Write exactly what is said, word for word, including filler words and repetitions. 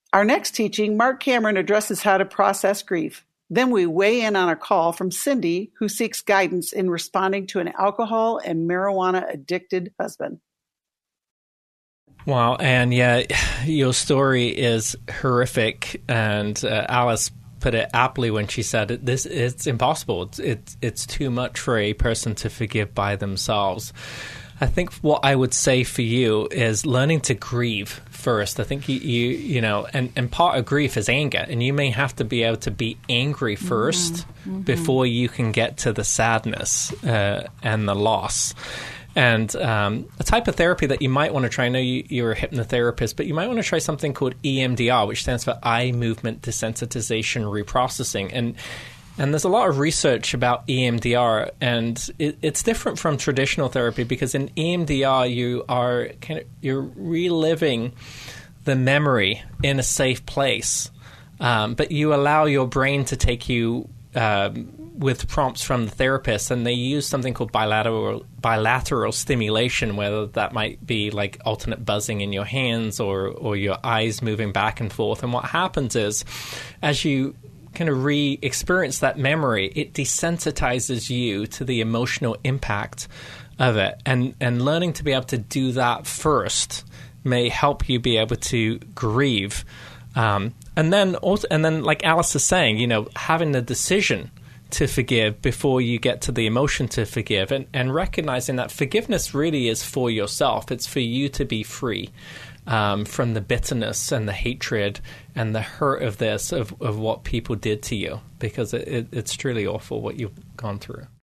Our next teaching, Mark Cameron addresses how to process grief. Then we weigh in on a call from Cindy, who seeks guidance in responding to an alcohol and marijuana-addicted husband. Wow, and yeah, your story is horrific, and uh, Alice put it aptly when she said it, this it's impossible. It's, it's it's too much for a person to forgive by themselves. I think what I would say for you is learning to grieve first. I think you, you, you know, and, and part of grief is anger, and you may have to be able to be angry first mm-hmm. before you can get to the sadness uh, and the loss. And um, a type of therapy that you might want to try, I know you, you're a hypnotherapist, but you might want to try something called E M D R, which stands for Eye Movement Desensitization Reprocessing. And And there's a lot of research about E M D R, and it, it's different from traditional therapy because in E M D R you are kind of you're reliving the memory in a safe place, um, but you allow your brain to take you um, with prompts from the therapist, and they use something called bilateral bilateral stimulation, whether that might be like alternate buzzing in your hands or or your eyes moving back and forth. And what happens is, as you kind of re-experience that memory, it desensitizes you to the emotional impact of it. And and learning to be able to do that first may help you be able to grieve. Um, and then also, and then like Alice is saying, you know, having the decision to forgive before you get to the emotion to forgive, and, and recognizing that forgiveness really is for yourself. It's for you to be free um, from the bitterness and the hatred and the hurt of this, of, of what people did to you, because it, it, it's truly awful what you've gone through.